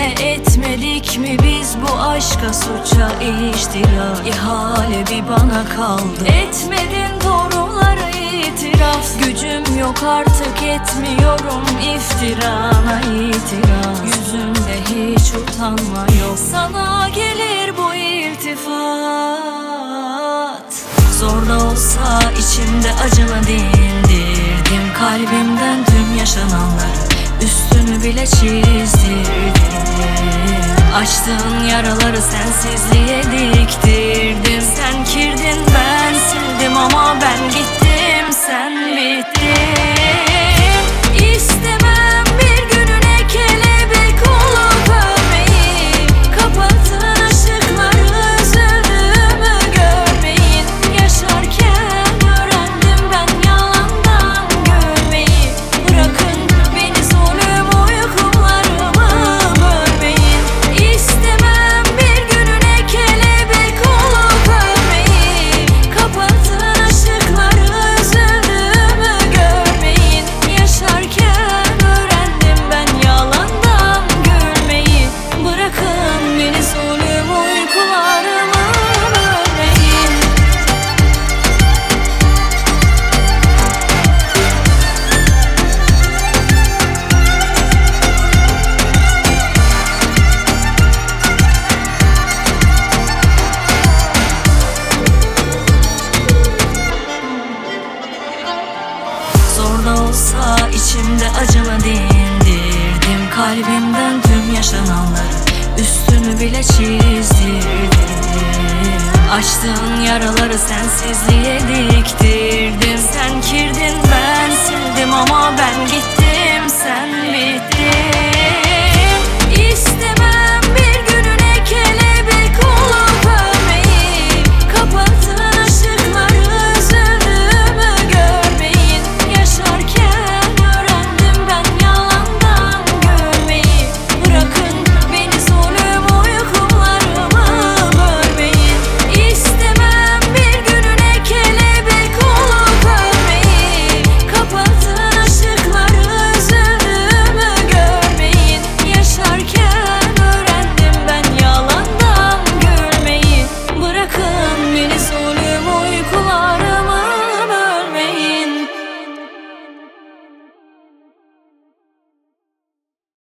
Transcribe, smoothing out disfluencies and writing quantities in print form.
mi etmedik mi biz bu aşka, suça ihtira? İhale bir bana kaldı, etmedin doğruları itiraf. Gücüm yok artık, etmiyorum iftirana itiraz. Yüzünde hiç utanma yok, sana gelir bu iltifat. Zor da olsa içimde acını dindirdim, kalbimden tüm yaşananları üstünü bile çizdirdim. Açtığın yaraları sensizliğe diktirdim. Sen kirdin ben sildim ama ben gittim sen bittin. İstemem bir gününe kelebek olup ölmeyi, kapatın ışıkları üzüldüğümü görmeyin. Yaşarken öğrendim ben yalandan gülmeyi. Bırakın beni zulüm uykularımı bölmeyin. İstemem bir gününe kelebek olup ölmeyi, kapatın ışıkları üzüldüğümü görmeyin. Yaşarken öğrendim ben yalandan gülmeyi. Bırakın beni zulüm uykularımı bölmeyin. Zor da olsa içimde acını dindirdim, kalbimden tüm yaşananları üstünü bile çizdirdim. Açtığın yaraları sensizliğe diktirdim. Sen kirdin ben sildim ama ben gittim sen bittin.